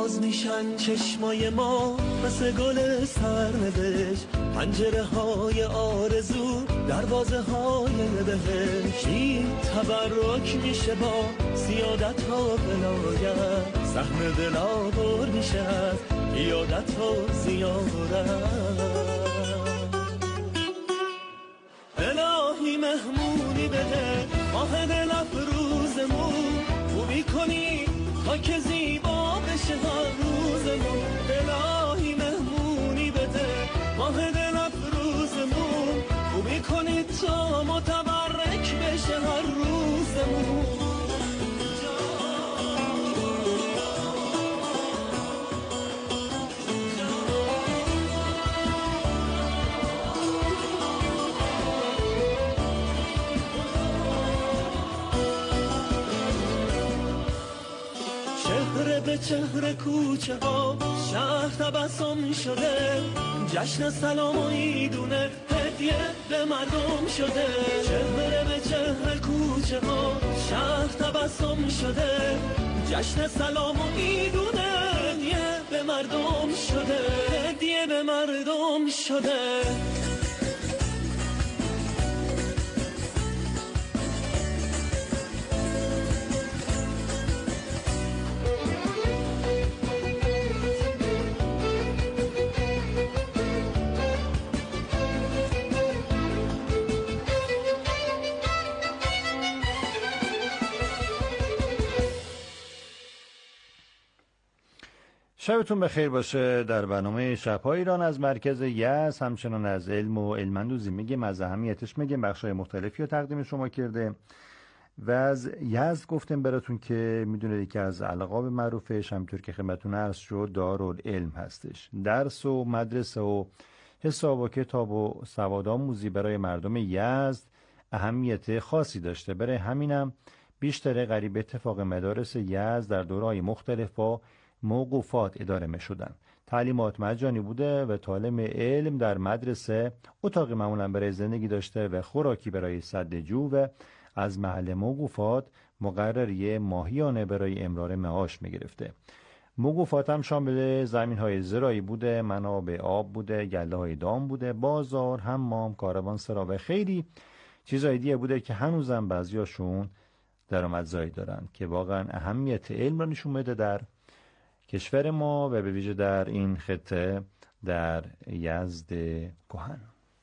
باز میشن چشمای ما مثل گل سرنوشت، پنجره های آرزو دروازه های بهشت. این تبرک میشه با سیادت ها ولایت، سهم دلا دور میشه از ایادت ها زیارت. الهی مهمونی بده ماه دل افروزمون، خوبی کنی تا که زیبا بشه هر روزمون. الهی مهمونی بده ماه دل افروزمون، خوبی کنی تا متبرک بشه هر روزمون. چهره به چهره کوچه ها شهر تبسم شده، جشن سلام و ایدونه هدیه به مردم شده. چهره به چهره کوچه ها شهر تبسم شده، جشن سلام و ایدونه هدیه به مردم شده، هدیه به مردم شده. شبتون بخیر باشه. در برنامه شب‌های ایران از مرکز یزد همچنان از علم و علم‌اندوزی میگیم، از اهمیتش میگیم، بخشای مختلفی رو تقدیم شما کرده و از یزد گفتیم براتون که میدونید که از القاب معروفش همونطور که خدمتتون عرض شد دارالعلم هستش. درس و مدرسه و حساب و کتاب و سوادآموزی برای مردم یزد اهمیت خاصی داشته. برای همینم بیشتر قریب اتفاق مدارس یزد در دوره‌های مختلف با موقوفات اداره می شدن. تعلیمات مجانی بوده و طالب علم در مدرسه اتاقی معمولا برای زندگی داشته و خوراکی برای سد جو و از محل موقوفات مقرری ماهیانه برای امرار معاش می گرفته. موقوفات هم شامل زمین های زراعی بوده، منابع آب بوده، گله های دام بوده، بازار، حمام، کاروانسرا و خیلی چیزهای دیگه بوده که هنوزم بعضیاشون درآمدزایی دارن که واقعا اهمیت علم را نشون میده در کشور ما و به ویژه در این خطه در یزد کهن.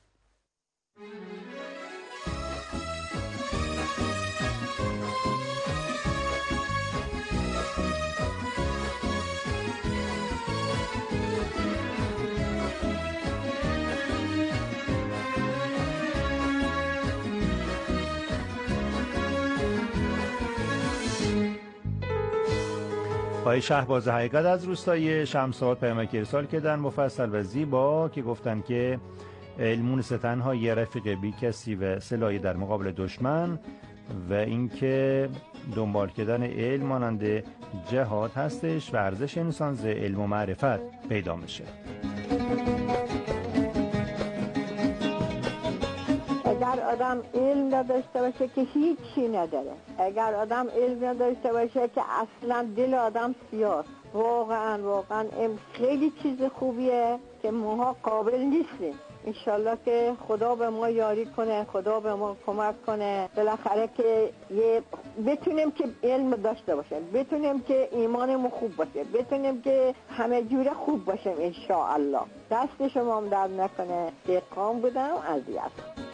آقای شهباز حقیقت از روستای شمس‌آباد پیامک ارسال کردن مفصل و زیبا که گفتن که علمون تنها یه رفیق بی کسی و سلاحی در مقابل دشمن و اینکه دنبال کردن علم مانند جهاد هستش و ارزش انسان ز علم و معرفت پیدا میشه. اگر آدم علم نداشته باشه که هیچی نداره، اگر آدم علم نداشته باشه که اصلا دل آدم سیاه. واقعا علم خیلی چیز خوبیه که ماها قابل نیستیم. انشالله که خدا به ما یاری کنه، خدا به ما کمک کنه، بالاخره که بتونیم که علم داشته باشیم، بتونیم که ایمانمون خوب باشه، بتونیم که همه جوره خوب باشیم انشاءالله. دست شما هم درد نکنه. دقیقان بودم از یزد.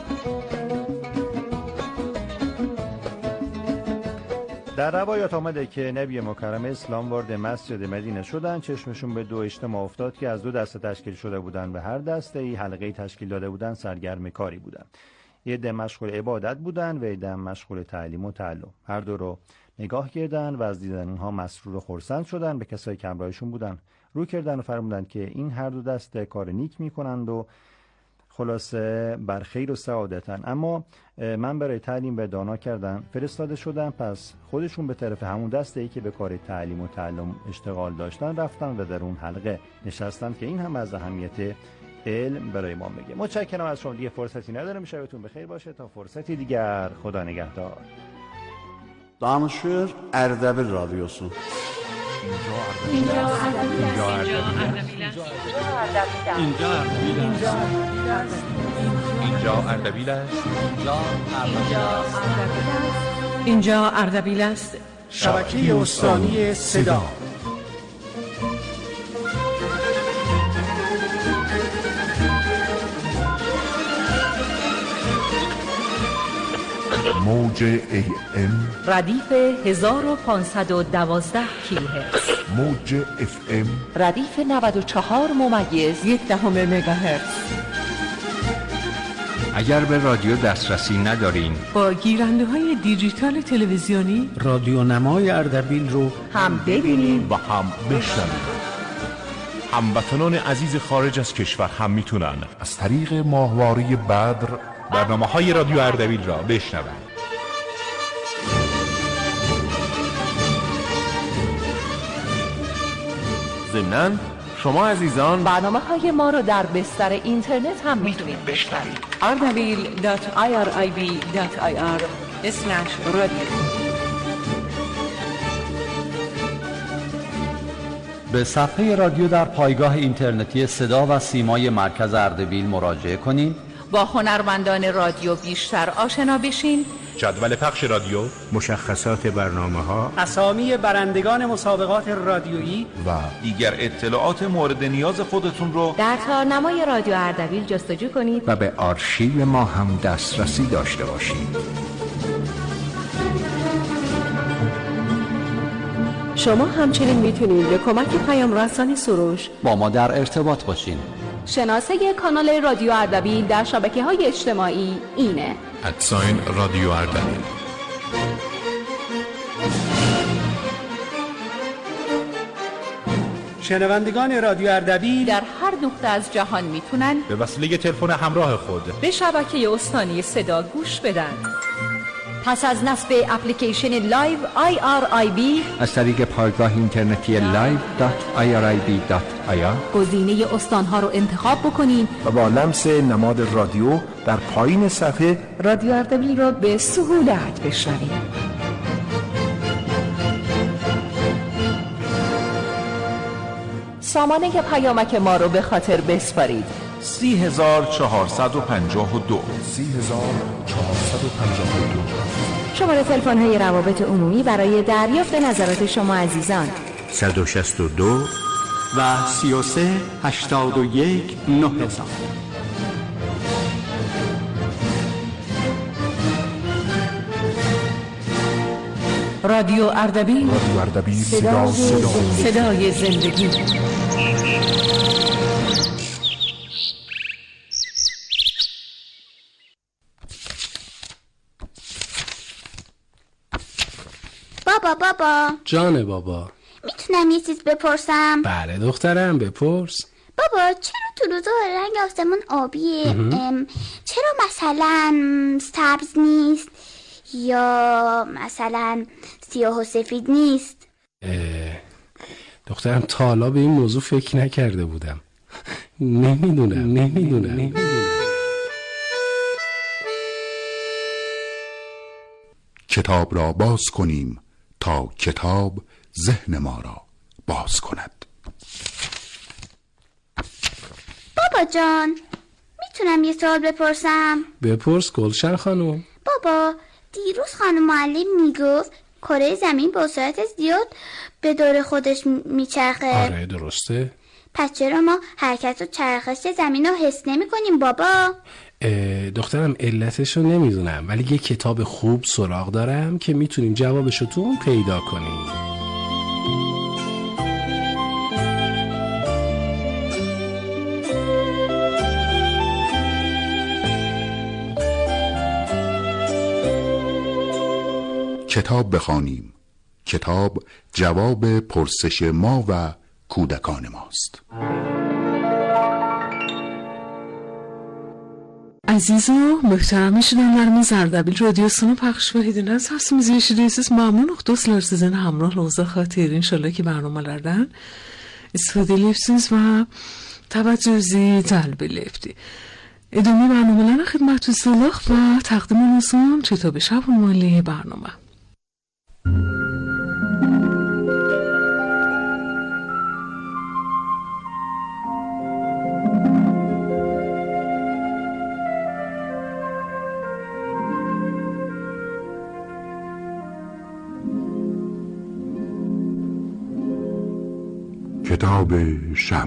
در روایات آمده که نبی مکرم اسلام وارد مسجد مدینه شدن، چشمشون به دو اجتماع افتاد که از دو دسته تشکیل شده بودن و هر دسته ای حلقه‌ای تشکیل داده بودن، سرگرم کاری بودن. یه عده مشغول عبادت بودن و عده مشغول تعلیم و تعلم. هر دو رو نگاه کردن و از دیدن اونها مسرور و خرسند شدن. به کسایی که همراهشون بودن رو کردن و فرمودن که این هر دو دسته کار نیک میکنند و خلاصه بر خیر و سعادتن، اما من برای تعلیم و دانا کردن فرستاده شدم. پس خودشون به طرف همون دسته ای که به کار تعلیم و تعلم اشتغال داشتن رفتن و در اون حلقه نشستن که این هم از اهمیت علم برای ما میگه. متشکرم از شما. دیگه فرصتی ندارم. شبتون بخیر باشه تا فرصتی دیگر. خدا نگهدار. Danışır Ərdəbil Radyosu. اینجا اردبیل است. شبکه استانی صدا. موج AM ردیف 1512 کیلوهرتز. موج FM ردیف 94.1 مگاهرتز. اگر به رادیو دسترسی ندارین، با گیرنده های دیجیتال تلویزیونی رادیو نمای اردبیل رو هم ببینید و هم بشنوید. هموطنان عزیز خارج از کشور هم میتونن از طریق ماهواره بدر برنامه‌های رادیو اردبیل را بشنوند. ضمناً شما عزیزان برنامه‌های ما رو در بستر اینترنت هم میتونید بشنوید. ardabil.irib.ir/radio. به صفحه رادیو در پایگاه اینترنتی صدا و سیمای مرکز اردبیل مراجعه کنید. با هنرمندان رادیو بیشتر آشنا بشین. جدول پخش رادیو، مشخصات برنامه‌ها، اسامی برندگان مسابقات رادیویی و دیگر اطلاعات مورد نیاز خودتون رو در تارنمای رادیو اردبیل جستجو کنید و به آرشیو ما هم دسترسی داشته باشید. شما همچنین میتونید به کمک پیام رسانی سروش با ما در ارتباط باشین. شناسه کانال رادیو اردبیل در شبکه‌های اجتماعی اینه: رادیو اردبیل. شنوندگان رادیو اردبیل در هر نقطه از جهان میتونن به وسیله تلفن همراه خود به شبکه استانی صدا گوش بدن. پس از نصب اپلیکیشن لایو IRIB از طریق پایگاه اینترنتی live.irib.ir گزینه استانها رو انتخاب بکنین و با لمس نماد رادیو در پایین صفحه رادیو اردبیل رو به سهولت بشنوید. سامانه پیامک ما رو به خاطر بسپارید: 30452 30452. شماره تلفن های روابط عمومی برای دریافت نظرات شما عزیزان: 162 و 33 81 9000. رادیو اردبیل، صدای زندگی. بابا جان بابا، میتونم یه چیز بپرسم؟ بله دخترم، بپرس. بابا چرا تو روزا رنگ آسمون آبیه؟ چرا مثلا سبز نیست یا مثلا سیاه و سفید نیست؟ دخترم تا حالا به این موضوع فکر نکرده بودم. نمیدونم. کتاب را باز کنیم تا کتاب ذهن ما را باز کند. بابا جان، میتونم یه سوال بپرسم؟ بپرس گلشن خانم. بابا دیروز خانم معلم میگفت کره زمین با سرعت زیاد به دور خودش میچرخه. آره درسته. پس چرا ما حرکت و چرخش زمین رو حس نمی کنیم بابا؟ دخترم علتشو نمیدونم، ولی یه کتاب خوب سراغ دارم که میتونیم جوابشو تو اون پیدا کنیم. کتاب بخوانیم. کتاب جواب پرسش ما و کودکان ماست. عزیزو محترم şirin در اردبیل رادیوسunu paylaşma ediniz. Hasımız yaşadığınız memnunuk dostlar, sizin hamrohlığınıza xatir inşallah ki برنامه‌lerden استفاده ediyorsunuz و توجهی جلب ediyorsunuz. ادامه برنامه‌لرن خدمتتون سلاخ و تقدیم نوزون کتاب شب مالی برنامه. کتاب شب.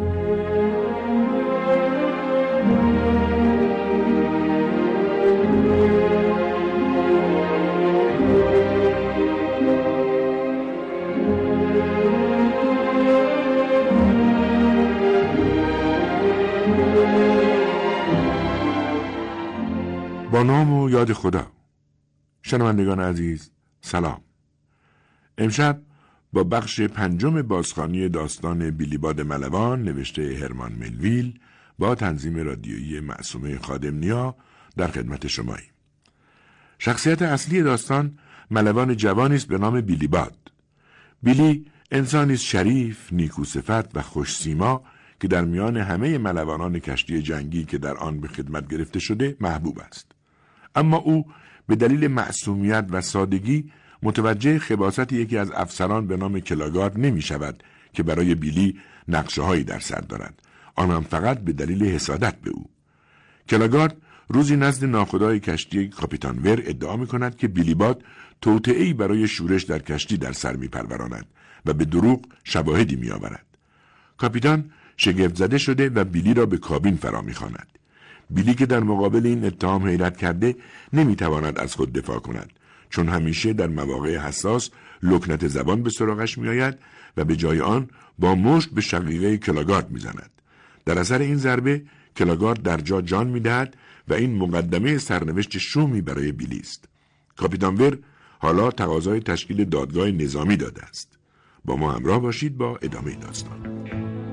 با نام و یاد خدا. شنوندگان عزیز سلام. امشب با بخش 5 بازخوانی داستان بیلیباد ملوان نوشته هرمان ملویل با تنظیم رادیویی معصومه خادم‌نیا در خدمت شماییم. شخصیت اصلی داستان ملوان جوانی است به نام بیلیباد. بیلی انسانی شریف، نیکوصفت و خوش‌سیما که در میان همه ملوانان کشتی جنگی که در آن به خدمت گرفته شده محبوب است. اما او به دلیل معصومیت و سادگی متوجه خباثت یکی از افسران به نام کلاگارد نمی شود که برای بیلی نقشه‌هایی در سر دارد، آن هم فقط به دلیل حسادت به او. کلاگارد روزی نزد ناخدای کشتی کاپیتان ور ادعا می کند که بیلیباد توطئه‌ای برای شورش در کشتی در سر می پروراند و به دروغ شواهدی می آورد. کاپیتان شگفت زده شده و بیلی را به کابین فرا می خواند. بیلی که در مقابل این اتهام حیرت کرده نمی تواند از خود دفاع کند، چون همیشه در مواقع حساس لکنت زبان به سراغش می آید و به جای آن با مشت به شقیقه کلاگارد می زند. در اثر این ضربه کلاگارد در جا جان می دهد و این مقدمه سرنوشت شومی برای بیلی است. کاپیتان ور حالا تقاضای تشکیل دادگاه نظامی داده است. با ما همراه باشید با ادامه داستان.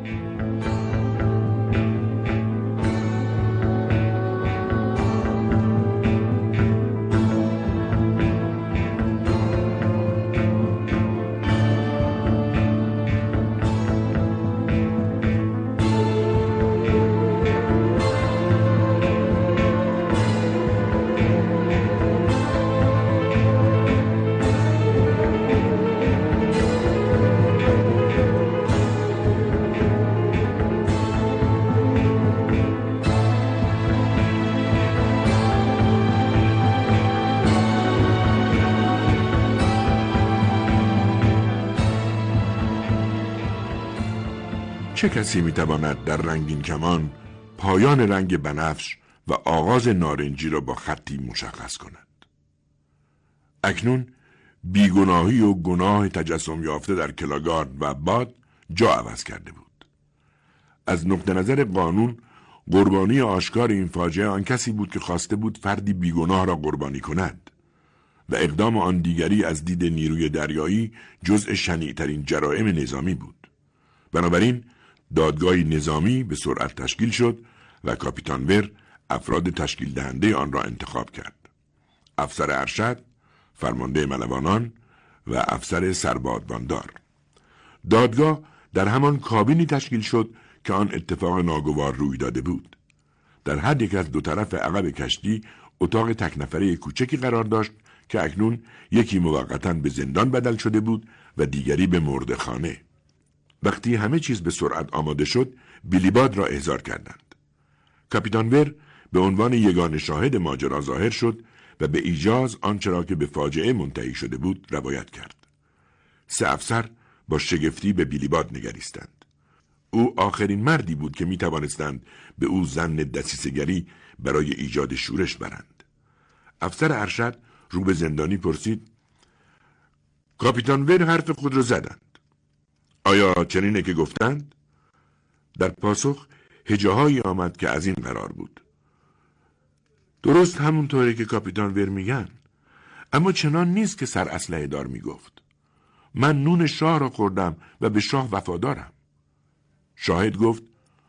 چه کسی میتواند در رنگین کمان پایان رنگ بنفش و آغاز نارنجی را با خطی مشخص کند؟ اکنون بیگناهی و گناه تجسم یافته در کلاگارد و باد جا عوض کرده بود. از نقطه نظر قانون قربانی آشکار این فاجعه آن کسی بود که خواسته بود فردی بیگناه را قربانی کند و اقدام آن دیگری از دید نیروی دریایی جزء شنیع‌ترین جرائم نظامی بود. بنابراین دادگاهی نظامی به سرعت تشکیل شد و کاپیتان ور افراد تشکیل دهنده آن را انتخاب کرد. افسر ارشد، فرمانده ملوانان و افسر سربادباندار. دادگاه در همان کابینی تشکیل شد که آن اتفاق ناگوار روی داده بود. در هر یک از دو طرف عقب کشتی اتاق تک نفره کوچکی قرار داشت که اکنون یکی موقتاً به زندان بدل شده بود و دیگری به مردخانه. وقتی همه چیز به سرعت آماده شد، بیلیباد را احضار کردند. کاپیتان ور به عنوان یگانه شاهد ماجرا ظاهر شد و به ایجاز آنچه را که به فاجعه منتهی شده بود روایت کرد. 3 افسر با شگفتی به بیلیباد نگریستند. او آخرین مردی بود که می توانستند به او ظن دسیسه‌گری برای ایجاد شورش برند. افسر ارشد رو به زندانی پرسید: کاپیتان ور حرف خود را زدند. آیا چنینه که گفتند؟ در پاسخ هجاهایی آمد که از این قرار بود: درست همونطوری که کاپیتان ور میگن، اما چنان نیست که سر اسلحه دار میگفت. من نون شاه را خوردم و به شاه وفادارم. شاهد گفت: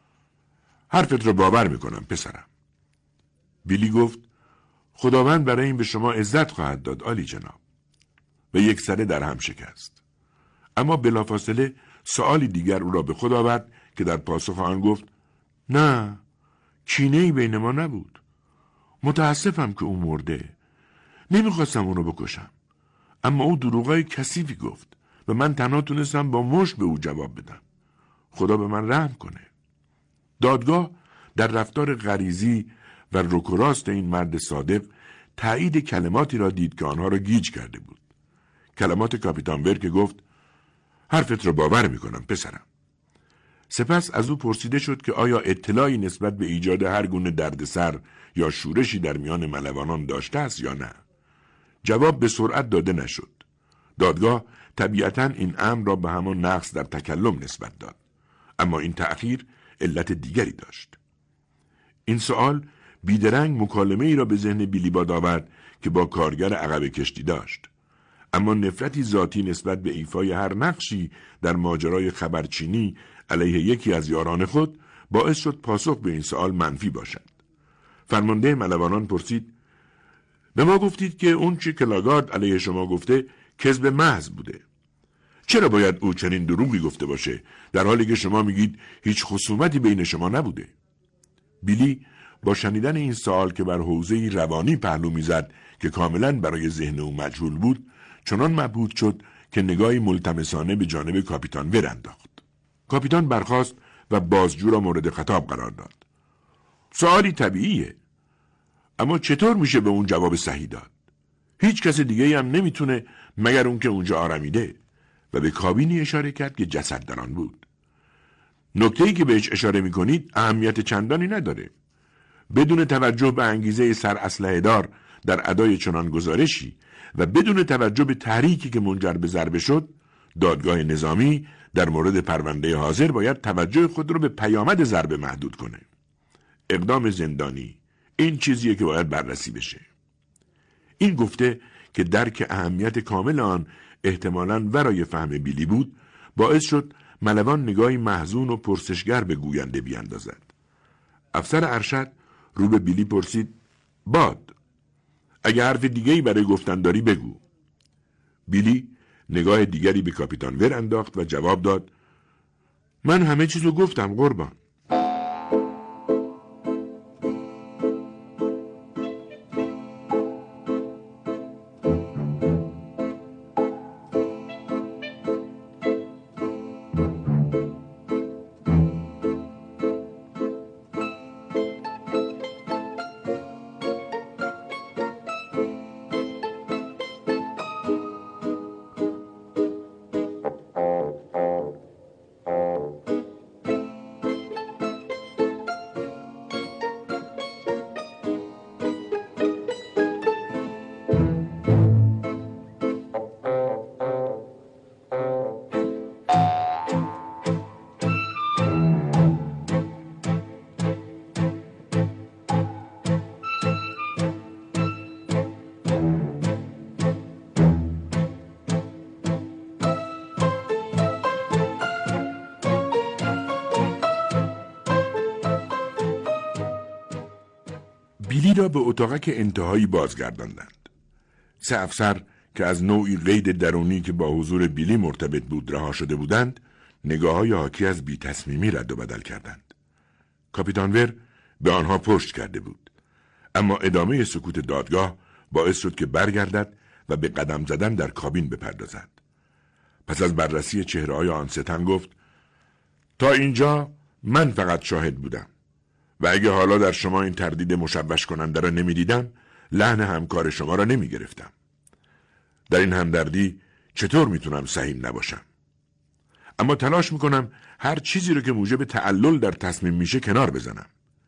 حرفت را باور میکنم پسرم. بیلی گفت: خداوند برای این به شما عزت خواهد داد عالی جناب. و یک سره در هم شکست. اما بلافاصله سؤالی دیگر او را به خود آورد که در پاسخ آن گفت: نه، کینه‌ای بین ما نبود. متاسفم که او مرده. نمیخواستم اونو بکشم. اما او دروغای کثیفی گفت و من تنها تونستم با مشت به او جواب بدم. خدا به من رحم کنه. دادگاه در رفتار غریزی و رک و راست این مرد صادق تایید کلماتی را دید که آنها را گیج کرده بود. کلمات کاپیتان ور که گفت: حرفت را باور میکنم پسرم. سپس از او پرسیده شد که آیا اطلاعی نسبت به ایجاد هر گونه دردسر یا شورشی در میان ملوانان داشته است یا نه. جواب به سرعت داده نشد. دادگاه طبیعتاً این امر را به همان نقص در تکلم نسبت داد. اما این تأخیر علت دیگری داشت. این سوال بیدرنگ مکالمه ای را به ذهن بیلی باد آورد که با کارگر عقب کشتی داشت. اما نفرتی ذاتی نسبت به ایفای هر نقشی در ماجرای خبرچینی علیه یکی از یاران خود باعث شد پاسخ به این سوال منفی باشد. فرمانده ملوانان پرسید: به ما گفتید که اون چی که لاگارد علیه شما گفته کذب محض بوده. چرا باید او چنین دروغی گفته باشه در حالی که شما میگید هیچ خصومتی بین شما نبوده؟ بیلی با شنیدن این سوال که بر حوزه‌ای روانی پهلو میزد که کاملا برای ذهن او مجهول بود، چنان مبهوت شد که نگاهی ملتمسانه به جانب کاپیتان ور انداخت. کاپیتان برخاست و بازجو را مورد خطاب قرار داد. سوالی طبیعیه، اما چطور میشه به اون جواب صحیح داد؟ هیچ کس دیگه‌ای هم نمیتونه مگر اون که اونجا آرمیده. و به کابینی اشاره کرد که جسد در آن بود. نکته‌ای که بهش اشاره میکنید اهمیت چندانی نداره. بدون توجه به انگیزه سر اسلحه دار در ادای چنان گزارشی و بدون توجه به تحریکی که منجر به ضربه شد، دادگاه نظامی در مورد پرونده حاضر باید توجه خود را به پیامد ضربه محدود کنه. اقدام زندانی این چیزیه که باید بررسی بشه. این گفته که درک اهمیت کامل آن احتمالاً ورای فهم بیلی بود، باعث شد ملوان نگاهی محزون و پرسشگر به گوینده بیاندازد. افسر ارشد رو به بیلی پرسید: باد، اگه حرف دیگه‌ای برای گفتن داری بگو. بیلی نگاه دیگری به کاپیتان ور انداخت و جواب داد: من همه چیزو گفتم قربان. بیلی را به اتاقک انتهایی بازگرداندند. 3 افسر که از نوعی قید درونی که با حضور بیلی مرتبط بود رها شده بودند، نگاه‌های حاکی از بی‌تصمیمی رد و بدل کردند. کاپیتان ور به آنها پشت کرده بود، اما ادامه سکوت دادگاه باعث شد که برگردد و به قدم زدن در کابین بپردازد. پس از بررسی چهره‌های آن 3 تن گفت: تا اینجا من فقط شاهد بودم و اگه حالا در شما این تردید مشوش کننده را نمی دیدم، لحن همکار شما را نمی گرفتم. در این همدردی چطور میتونم سهیم نباشم؟ اما تلاش میکنم هر چیزی رو که موجب تعلل در تصمیم میشه کنار بزنم.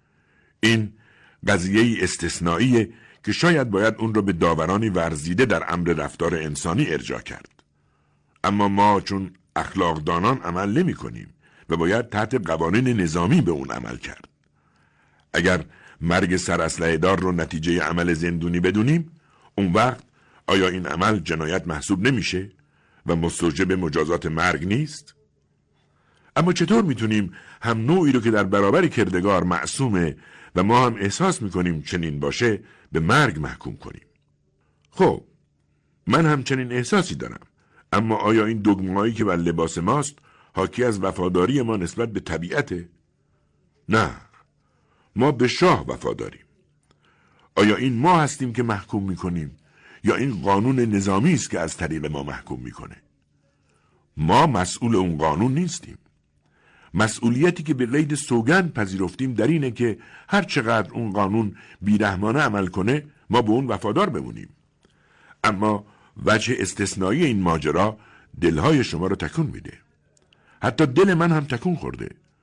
این قضیه‌ای استثنائیه که شاید باید اون رو به داورانی ورزیده در امر رفتار انسانی ارجاع کرد. اما ما چون اخلاقدانان عمل نمی کنیم و باید تحت قوانین نظامی به اون عمل کرد. اگر مرگ سر اسلحه دار رو نتیجه عمل زندونی بدونیم، اون وقت آیا این عمل جنایت محسوب نمیشه و مستوجب مجازات مرگ نیست؟ اما چطور میتونیم هم نوعی رو که در برابر کردگار معصومه و ما هم احساس میکنیم چنین باشه به مرگ محکوم کنیم؟ خب من هم چنین احساسی دارم، اما آیا این دگمه‌هایی که بر لباس ماست حاکی از وفاداری ما نسبت به طبیعته؟ نه، ما به شاه وفاداریم. آیا این ما هستیم که محکوم میکنیم یا این قانون نظامی است که از طریق ما محکوم میکنه؟ ما مسئول اون قانون نیستیم. مسئولیتی که به قید سوگند پذیرفتیم در اینه که هر چقدر اون قانون بیرحمانه عمل کنه ما به اون وفادار بمونیم. اما وجه استثنایی این ماجرا دلهای شما رو تکون میده. حتی دل من هم تکون خورده.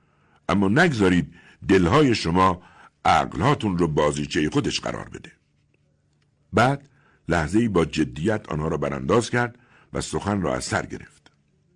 اما نگذارید دلهای شما عقلاتون رو بازیچه خودش قرار بده. بعد لحظه‌ای با جدیت آنها را برانداز کرد و سخن را از سر گرفت.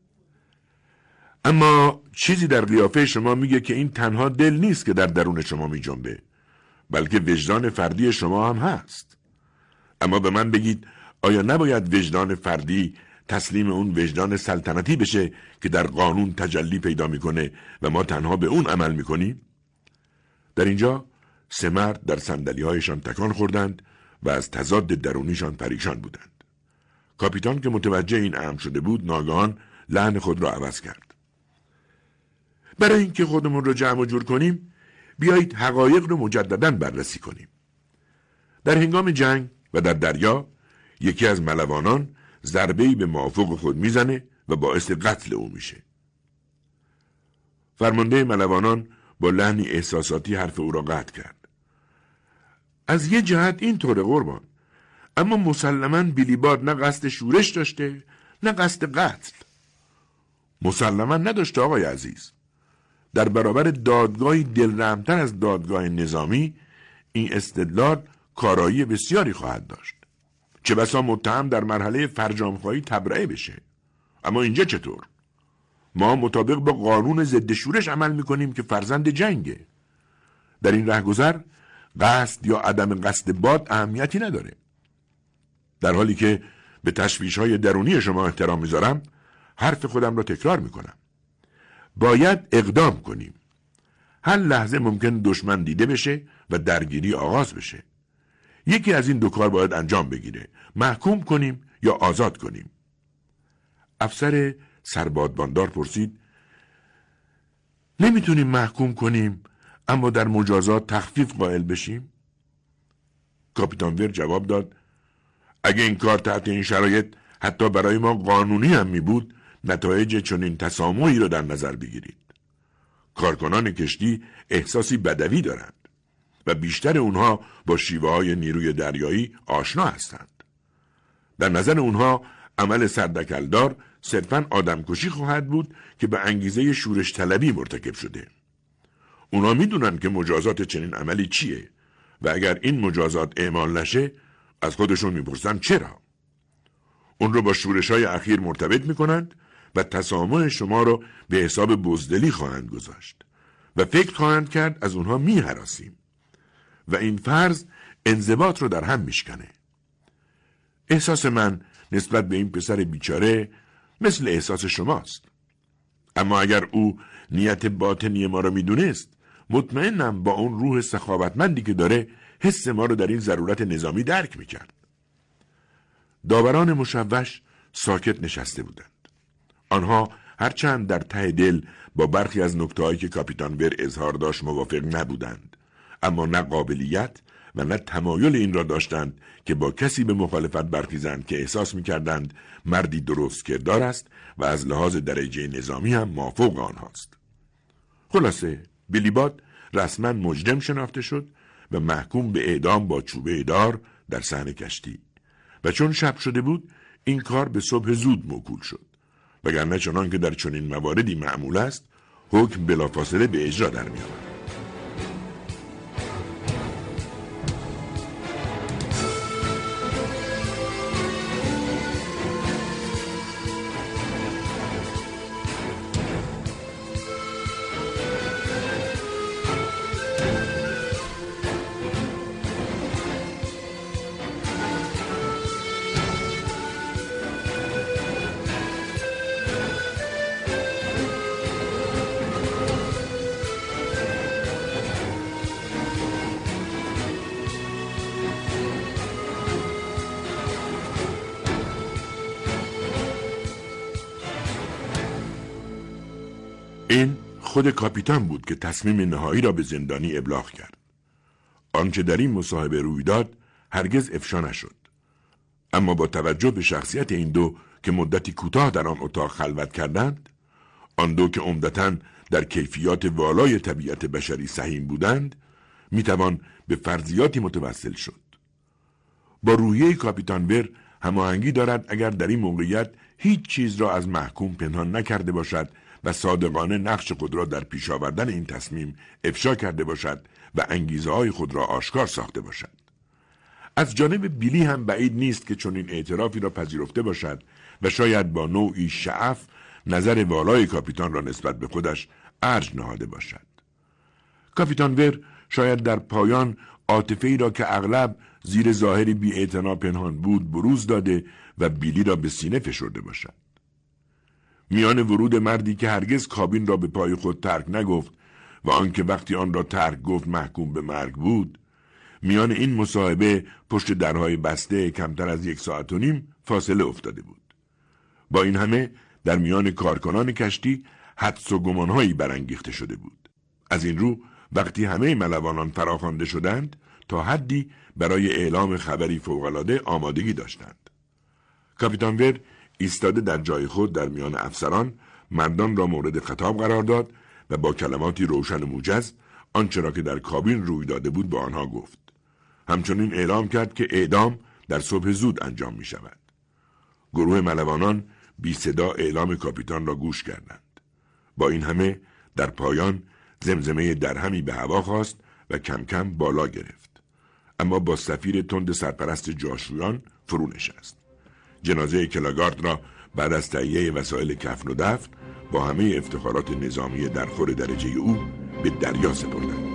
اما چیزی در قیافه شما میگه که این تنها دل نیست که در درون شما میجنبه، بلکه وجدان فردی شما هم هست. اما به من بگید آیا نباید وجدان فردی تسلیم اون وجدان سلطنتی بشه که در قانون تجلی پیدا میکنه و ما تنها به اون عمل میکنیم؟ در اینجا سه مرد در صندلی‌هایشان تکان خوردند و از تضاد درونیشان پریشان بودند. کاپیتان که متوجه این امر شده بود ناگهان لحن خود را عوض کرد. برای اینکه خودمون رو جمع و جور کنیم بیایید حقایق رو مجدداً بررسی کنیم. در هنگام جنگ و در دریا یکی از ملوانان ضربه‌ای به موافق خود میزنه و باعث قتل او میشه. فرمانده ملوانان با لحنی احساساتی حرف او را قطع کرد. از یه جهت این طور قربان، اما مسلماً بیلیباد نه قصد شورش داشته نه قصد قتل. مسلماً نداشته آقای عزیز. در برابر دادگاهی دلرحمتر از دادگاه نظامی این استدلال کارایی بسیاری خواهد داشت. چه بسا متهم در مرحله فرجام‌خواهی تبرئه بشه. اما اینجا چطور؟ ما مطابق با قانون ضد شورش عمل میکنیم که فرزند جنگه. در این رهگذر قصد یا عدم قصد باد اهمیتی نداره. در حالی که به تشویش‌های درونی شما احترام میذارم، حرف خودم را تکرار میکنم. باید اقدام کنیم. هر لحظه ممکن دشمن دیده بشه و درگیری آغاز بشه. یکی از این دو کار باید انجام بگیره. محکوم کنیم یا آزاد کنیم. افسر سربادباندار پرسید: نمیتونیم محکوم کنیم اما در مجازات تخفیف قائل بشیم؟ کاپیتان ور جواب داد: اگه این کار تحت این شرایط حتی برای ما قانونی هم می بود، نتایج چنین تسامحی را در نظر بگیرید. کارکنان کشتی احساسی بدوی دارند و بیشتر اونها با شیوه‌های نیروی دریایی آشنا هستند. در نظر اونها عمل سردکلدار صرفاً آدمکشی خواهد بود که به انگیزه شورش طلبی مرتکب شده. اونا میدونن که مجازات چنین عملی چیه و اگر این مجازات اعمال نشه از خودشون میپرسن چرا؟ اون رو با شورش‌های اخیر مرتبط میکنند و تسامح شما رو به حساب بزدلی خواهند گذاشت و فکر خواهند کرد از اونها میهراسیم و این فرض انضباط رو در هم میشکنه. احساس من نسبت به این پسر بیچاره مثل احساس شماست. اما اگر او نیت باطنی ما رو میدونست، مطمئنم با اون روح سخاوتمندی که داره حس ما رو در این ضرورت نظامی درک میکرد. داوران مشوش ساکت نشسته بودند. آنها هرچند در ته دل با برخی از نکته‌هایی که کاپیتان ور اظهار داشت موافق نبودند، اما نه قابلیت و نه تمایل این را داشتند که با کسی به مخالفت برخیزند که احساس می‌کردند مردی درست کردار است و از لحاظ درجه نظامی هم مافوق آنهاست. خلاصه بیلیباد رسما مجرم شناخته شد و محکوم به اعدام با چوبه دار در صحن کشتی و چون شب شده بود این کار به صبح زود موکول شد، وگرنه چنان که در چنین مواردی معمول است حکم بلافاصله به اجرا در می‌آمد. این خود کاپیتان بود که تصمیم نهایی را به زندانی ابلاغ کرد. آنچه در این مصاحبه روی داد هرگز افشا نشد. اما با توجه به شخصیت این دو که مدتی کوتاه در آن اتاق خلوت کردند، آن دو که عمدتاً در کیفیات والای طبیعت بشری سهیم بودند، میتوان به فرضیاتی متوسل شد. با روحیه کاپیتان ور هماهنگی دارد اگر در این موقعیت هیچ چیز را از محکوم پنهان نکرده باشد و صادقانه نقش خود را در پیش آوردن این تصمیم افشا کرده باشد و انگیزه‌های خود را آشکار ساخته باشد. از جانب بیلی هم بعید نیست که چنین اعترافی را پذیرفته باشد و شاید با نوعی شعف نظر والای کاپیتان را نسبت به خودش ارج نهاده باشد. کاپیتان ور شاید در پایان عاطفه‌ای را که اغلب زیر ظاهری بی‌اعتنا پنهان بود بروز داده و بیلی را به سینه فشرده باشد. میان ورود مردی که هرگز کابین را به پای خود ترک نگفت و آنکه وقتی آن را ترک گفت محکوم به مرگ بود، میان این مصاحبه پشت درهای بسته کمتر از 1.5 ساعت فاصله افتاده بود. با این همه در میان کارکنان کشتی حدس و گمانهایی برانگیخته شده بود. از این رو وقتی همه ملوانان فراخوانده شدند تا حدی برای اعلام خبری فوق‌العاده آمادگی داشتند. کاپیتان ور ایستاده در جای خود در میان افسران مردان را مورد خطاب قرار داد و با کلماتی روشن و موجز آنچه را که در کابین روی داده بود به آنها گفت. همچنین اعلام کرد که اعدام در صبح زود انجام می شود. گروه ملوانان بی صدا اعلام کاپیتان را گوش کردند. با این همه در پایان زمزمه درهمی به هوا خواست و کم کم بالا گرفت. اما با صفیر تند سرپرست جاشویان فرو نشست. جنازه کلاگارد را بعد از تهیه وسایل کفن و دفن با همه افتخارات نظامی درخور درجه او به دریا سپردند.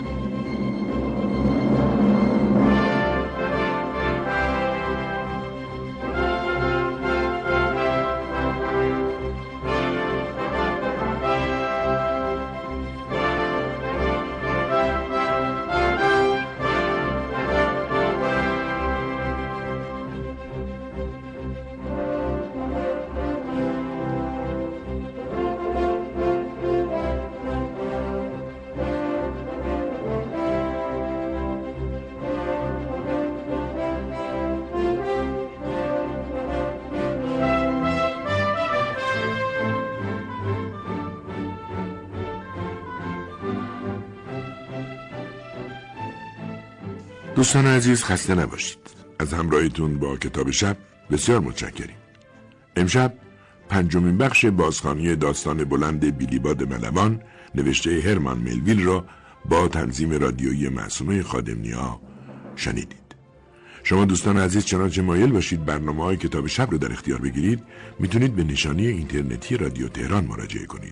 دوستان عزیز خسته نباشید. از همراهیتون با کتاب شب بسیار متشکریم. امشب 5مین بخش بازخوانی داستان بلند بیلیباد ملوان نوشته هرمان ملویل را با تنظیم رادیویی معصومه خادم‌نیا شنیدید. شما دوستان عزیز چنانچه مایل باشید برنامه‌های کتاب شب رو در اختیار بگیرید میتونید به نشانی اینترنتی رادیو تهران مراجعه کنید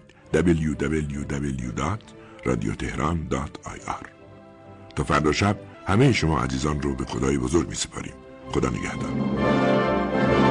www.radiotehran.ir. تا فردا شب همه شما عزیزان رو به خدای بزرگ می‌سپاریم. خدا نگهدار.